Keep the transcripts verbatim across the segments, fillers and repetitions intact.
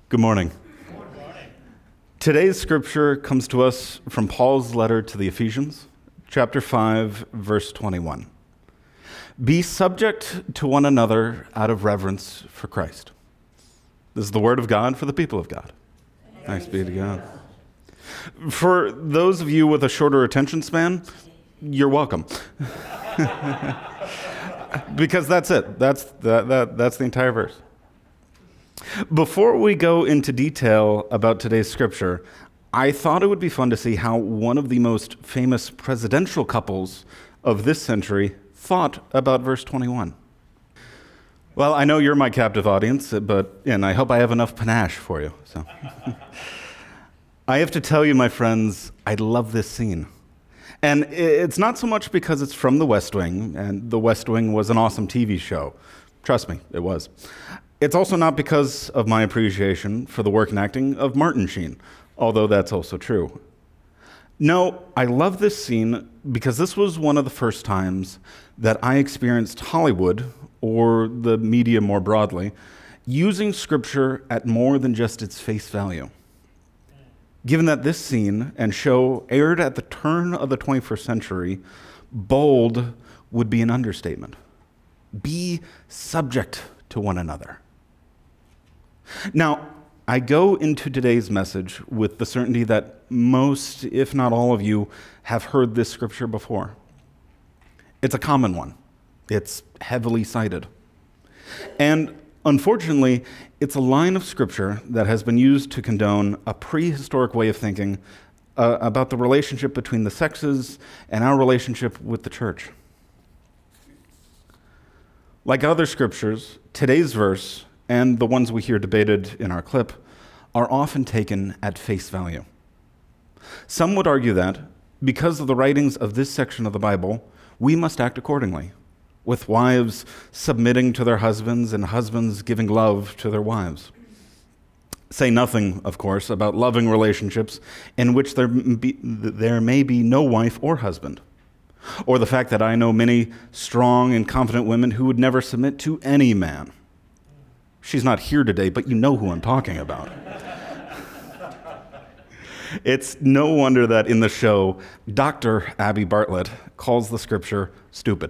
Good morning. Today's scripture comes to us from Paul's letter to the Ephesians, chapter five, verse twenty-one. Be subject to one another out of reverence for Christ. This is the word of God for the people of God. Thanks be to God. For those of you with a shorter attention span, you're welcome. Because that's it. That's that, that that's the entire verse. Before we go into detail about today's scripture, I thought it would be fun to see how one of the most famous presidential couples of this century thought about verse twenty-one. Well, I know you're my captive audience, but and I hope I have enough panache for you. So, I have to tell you, my friends, I love this scene. And it's not so much because it's from The West Wing, and The West Wing was an awesome T V show. Trust me, it was. It's also not because of my appreciation for the work and acting of Martin Sheen, although that's also true. No, I love this scene because this was one of the first times that I experienced Hollywood, or the media more broadly, using scripture at more than just its face value. Given that this scene and show aired at the turn of the twenty-first century, bold would be an understatement. Be subject to one another. Now, I go into today's message with the certainty that most, if not all of you, have heard this scripture before. It's a common one. It's heavily cited. And unfortunately, it's a line of scripture that has been used to condone a prehistoric way of thinking uh, about the relationship between the sexes and our relationship with the church. Like other scriptures, today's verse, and the ones we hear debated in our clip, are often taken at face value. Some would argue that, because of the writings of this section of the Bible, we must act accordingly, with wives submitting to their husbands and husbands giving love to their wives. Say nothing, of course, about loving relationships in which there, be, there may be no wife or husband, or the fact that I know many strong and confident women who would never submit to any man. She's not here today, but you know who I'm talking about. It's no wonder that in the show, Doctor Abby Bartlett calls the scripture stupid.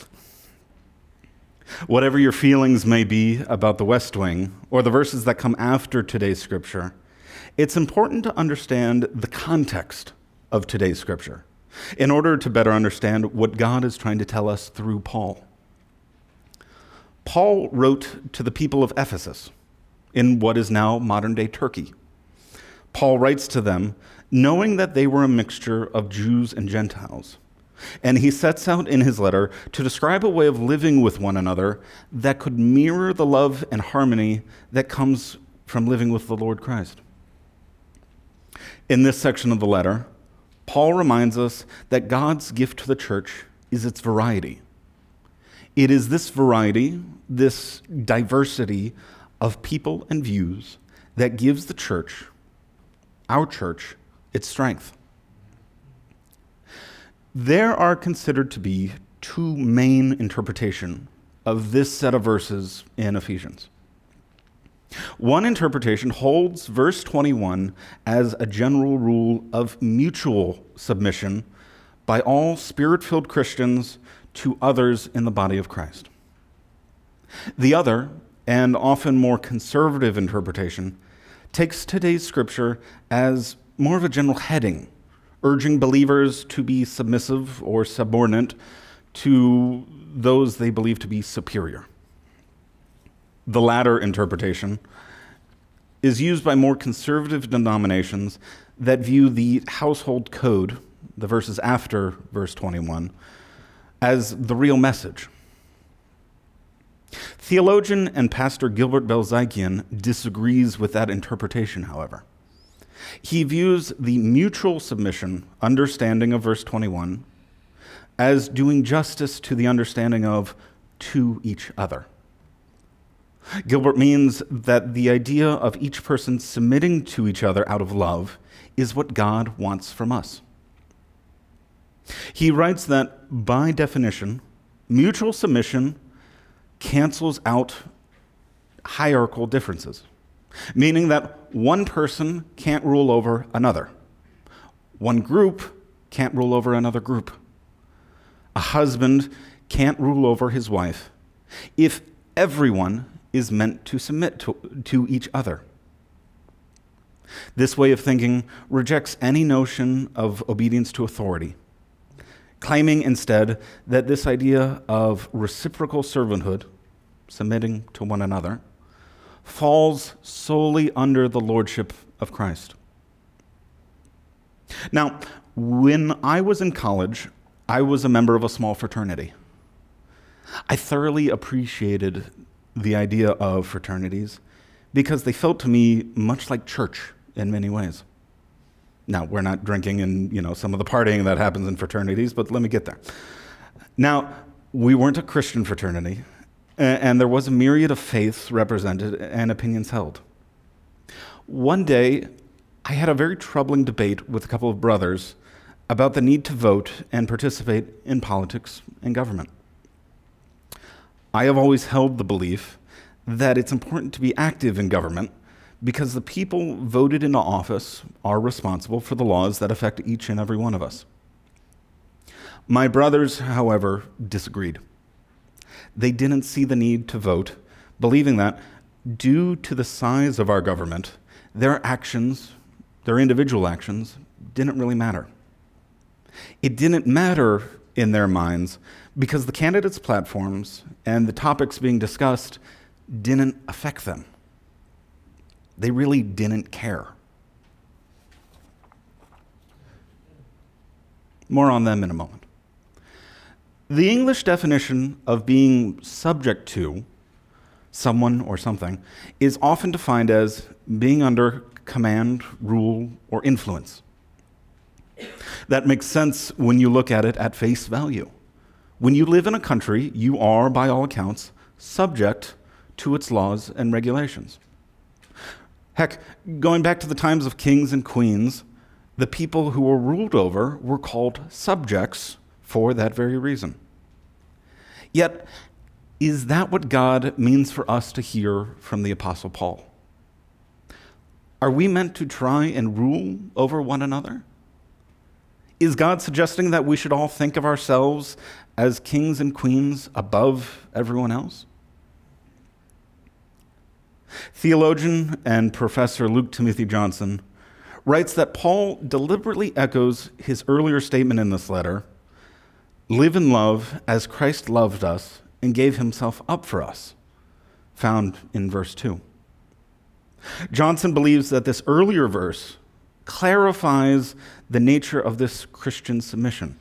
Whatever your feelings may be about the West Wing or the verses that come after today's scripture, it's important to understand the context of today's scripture in order to better understand what God is trying to tell us through Paul. Paul wrote to the people of Ephesus in what is now modern-day Turkey. Paul writes to them knowing that they were a mixture of Jews and Gentiles. And he sets out in his letter to describe a way of living with one another that could mirror the love and harmony that comes from living with the Lord Christ. In this section of the letter, Paul reminds us that God's gift to the church is its variety. It is this variety, this diversity of people and views that gives the church, our church, its strength. There are considered to be two main interpretations of this set of verses in Ephesians. One interpretation holds verse twenty-one as a general rule of mutual submission by all spirit-filled Christians to others in the body of Christ. The other, and often more conservative interpretation, takes today's scripture as more of a general heading, urging believers to be submissive or subordinate to those they believe to be superior. The latter interpretation is used by more conservative denominations that view the household code, the verses after verse twenty-one, as the real message. Theologian and pastor Gilbert Belzikian disagrees with that interpretation, however. He views the mutual submission understanding of verse twenty-one as doing justice to the understanding of to each other. Gilbert means that the idea of each person submitting to each other out of love is what God wants from us. He writes that, by definition, mutual submission cancels out hierarchical differences. meaning that one person can't rule over another. One group can't rule over another group. A husband can't rule over his wife if everyone is meant to submit to, to each other. This way of thinking rejects any notion of obedience to authority, claiming instead that this idea of reciprocal servanthood, submitting to one another, falls solely under the lordship of Christ. Now, when I was in college, I was a member of a small fraternity. I thoroughly appreciated the idea of fraternities because they felt to me much like church in many ways. Now, we're not drinking and, you know, some of the partying that happens in fraternities, but let me get there. Now, we weren't a Christian fraternity, and there was a myriad of faiths represented and opinions held. One day, I had a very troubling debate with a couple of brothers about the need to vote and participate in politics and government. I have always held the belief that it's important to be active in government because the people voted into office are responsible for the laws that affect each and every one of us. My brothers, however, disagreed. They didn't see the need to vote, believing that, due to the size of our government, their actions, their individual actions, didn't really matter. It didn't matter in their minds because the candidates' platforms and the topics being discussed didn't affect them. They really didn't care. More on them in a moment. The English definition of being subject to someone or something is often defined as being under command, rule, or influence. That makes sense when you look at it at face value. When you live in a country, you are, by all accounts, subject to its laws and regulations. Heck, going back to the times of kings and queens, the people who were ruled over were called subjects for that very reason. Yet, is that what God means for us to hear from the Apostle Paul? Are we meant to try and rule over one another? Is God suggesting that we should all think of ourselves as kings and queens above everyone else? Theologian and professor Luke Timothy Johnson writes that Paul deliberately echoes his earlier statement in this letter, live in love as Christ loved us and gave himself up for us, found in verse two. Johnson believes that this earlier verse clarifies the nature of this Christian submission.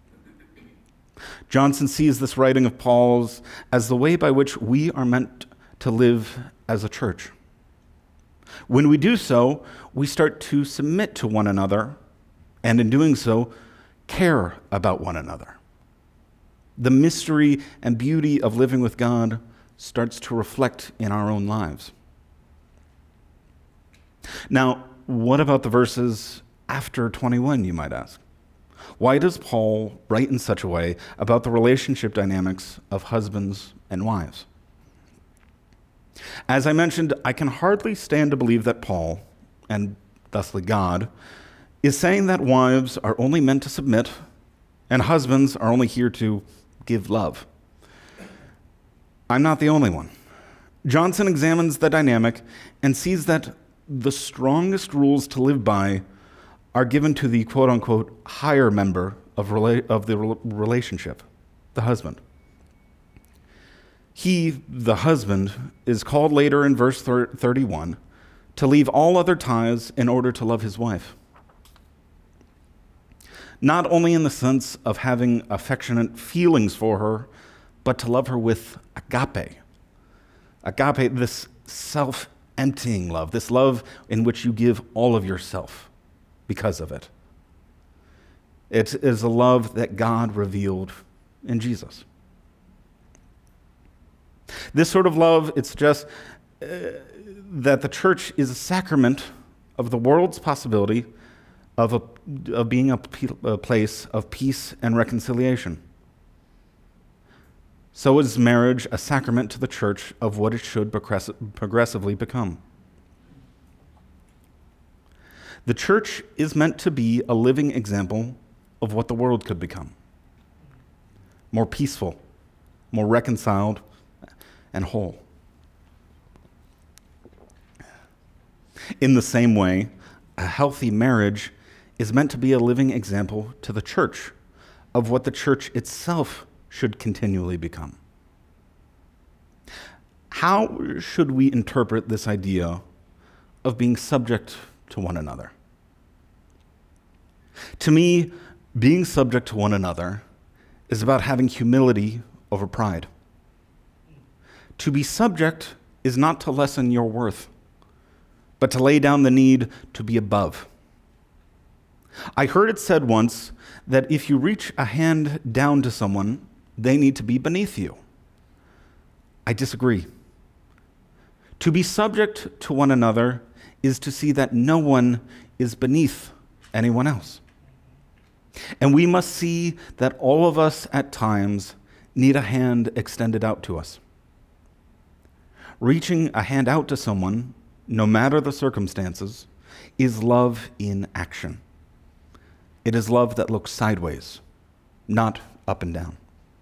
Johnson sees this writing of Paul's as the way by which we are meant to live as a church. When we do so, we start to submit to one another, and in doing so, care about one another. The mystery and beauty of living with God starts to reflect in our own lives. Now, what about the verses after twenty-one, you might ask? Why does Paul write in such a way about the relationship dynamics of husbands and wives? As I mentioned, I can hardly stand to believe that Paul, and thusly God, is saying that wives are only meant to submit and husbands are only here to give love. I'm not the only one. Johnson examines the dynamic and sees that the strongest rules to live by are given to the quote-unquote higher member of, rela- of the re- relationship, the husband. He, the husband, is called later in verse thirty-one to leave all other ties in order to love his wife. Not only in the sense of having affectionate feelings for her, but to love her with agape. Agape, this self-emptying love, this love in which you give all of yourself because of it. It is a love that God revealed in Jesus. This sort of love, it suggests uh, that the church is a sacrament of the world's possibility of, a, of being a, a place of peace and reconciliation. So is marriage a sacrament to the church of what it should progress- progressively become. The church is meant to be a living example of what the world could become. More peaceful, more reconciled, and whole. In the same way, a healthy marriage is meant to be a living example to the church of what the church itself should continually become. How should we interpret this idea of being subject to one another? To me, being subject to one another is about having humility over pride. To be subject is not to lessen your worth, but to lay down the need to be above. I heard it said once that if you reach a hand down to someone, they need to be beneath you. I disagree. To be subject to one another is to see that no one is beneath anyone else. And we must see that all of us at times need a hand extended out to us. Reaching a hand out to someone, no matter the circumstances, is love in action. It is love that looks sideways, not up and down.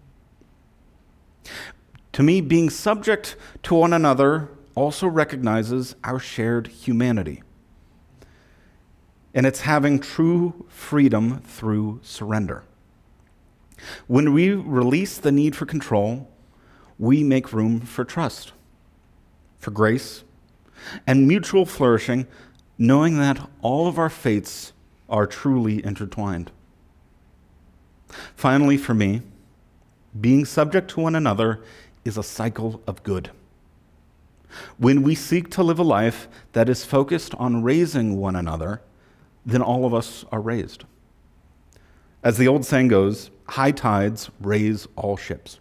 To me, being subject to one another also recognizes our shared humanity. And it's having true freedom through surrender. When we release the need for control, we make room for trust, for grace, and mutual flourishing, knowing that all of our fates are truly intertwined. Finally, for me, being subject to one another is a cycle of good. When we seek to live a life that is focused on raising one another, then all of us are raised. As the old saying goes, high tides raise all ships.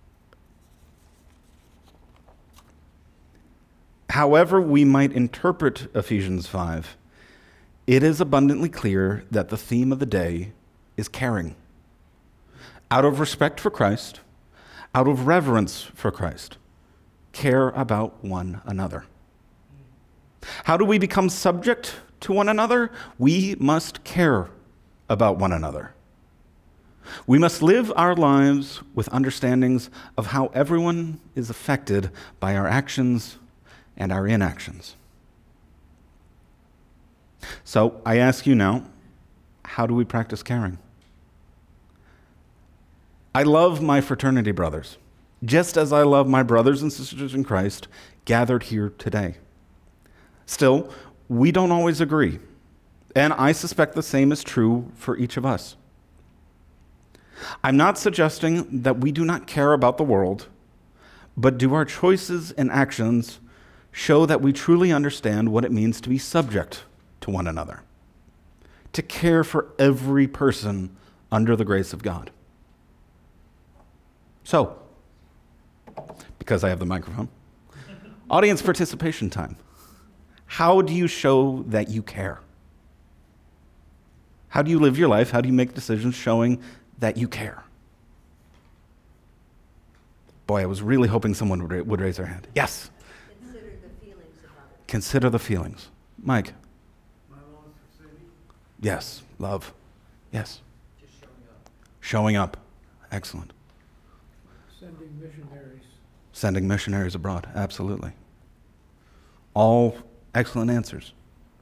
However we might interpret Ephesians five, it is abundantly clear that the theme of the day is caring. Out of respect for Christ, out of reverence for Christ, care about one another. How do we become subject to one another? We must care about one another. We must live our lives with understandings of how everyone is affected by our actions and our inactions. So I ask you now, how do we practice caring? I love my fraternity brothers, just as I love my brothers and sisters in Christ gathered here today. Still, we don't always agree, and I suspect the same is true for each of us. I'm not suggesting that we do not care about the world, but do our choices and actions show that we truly understand what it means to be subject to one another, to care for every person under the grace of God? So, because I have the microphone, audience participation time. How do you show that you care? How do you live your life? How do you make decisions showing that you care? Boy, I was really hoping someone would, would raise their hand. Yes? Consider the feelings about it. Consider the feelings. Mike? My love for city. Yes. Love. Yes. Just showing up. Showing up. Excellent. Sending missionaries. Sending missionaries abroad. Absolutely. All excellent answers.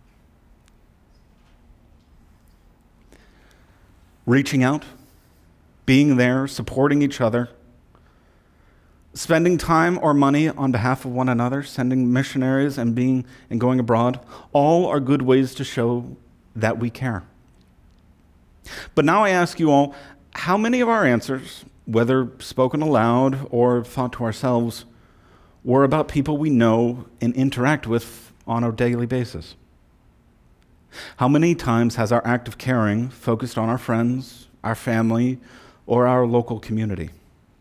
Reaching out, being there, supporting each other, spending time or money on behalf of one another, sending missionaries and being and going abroad, all are good ways to show that we care. But now I ask you all, how many of our answers, whether spoken aloud or thought to ourselves, were about people we know and interact with on a daily basis? How many times has our act of caring focused on our friends, our family, or our local community?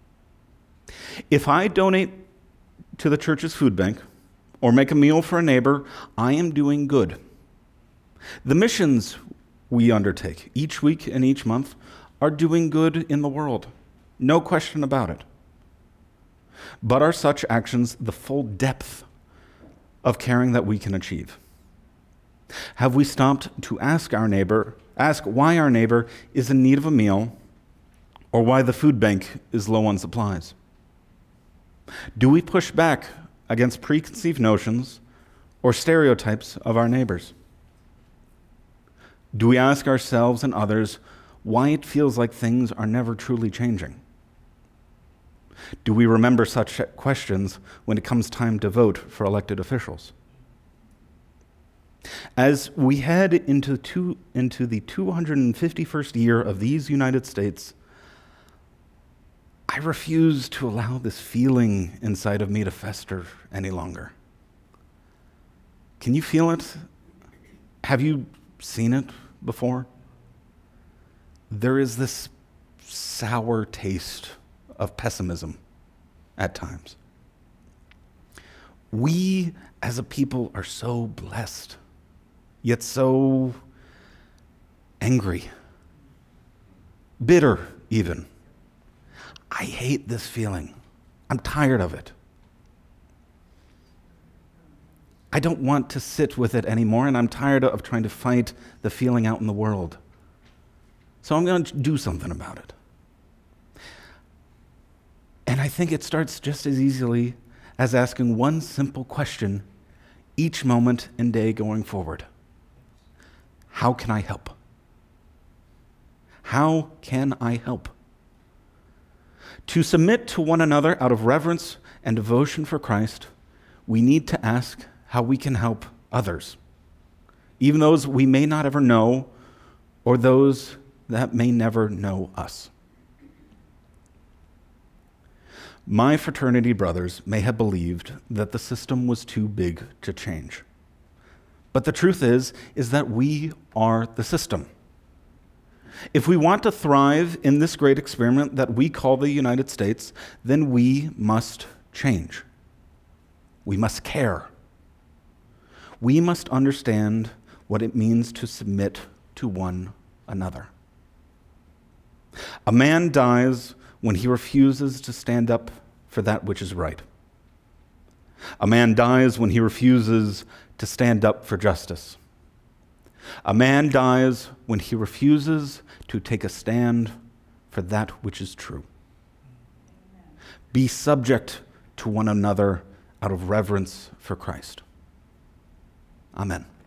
If I donate to the church's food bank or make a meal for a neighbor, I am doing good. The missions we undertake each week and each month are doing good in the world. No question about it. But are such actions the full depth of caring that we can achieve? Have we stopped to ask our neighbor, ask why our neighbor is in need of a meal or why the food bank is low on supplies? Do we push back against preconceived notions or stereotypes of our neighbors? Do we ask ourselves and others why it feels like things are never truly changing? Do we remember such questions when it comes time to vote for elected officials? As we head into, two, into the two hundred fifty-first year of these United States, I refuse to allow this feeling inside of me to fester any longer. Can you feel it? Have you seen it before? There is this sour taste of pessimism at times. We as a people are so blessed, yet so angry, bitter even. I hate this feeling. I'm tired of it. I don't want to sit with it anymore, and I'm tired of trying to fight the feeling out in the world. So I'm going to do something about it. And I think it starts just as easily as asking one simple question each moment and day going forward. How can I help? How can I help? To submit to one another out of reverence and devotion for Christ, we need to ask how we can help others, even those we may not ever know or those that may never know us. My fraternity brothers may have believed that the system was too big to change. But the truth is, is that we are the system. If we want to thrive in this great experiment that we call the United States, then we must change. We must care. We must understand what it means to submit to one another. A man dies when he refuses to stand up for that which is right. A man dies when he refuses to stand up for justice. A man dies when he refuses to take a stand for that which is true. Be subject to one another out of reverence for Christ. Amen.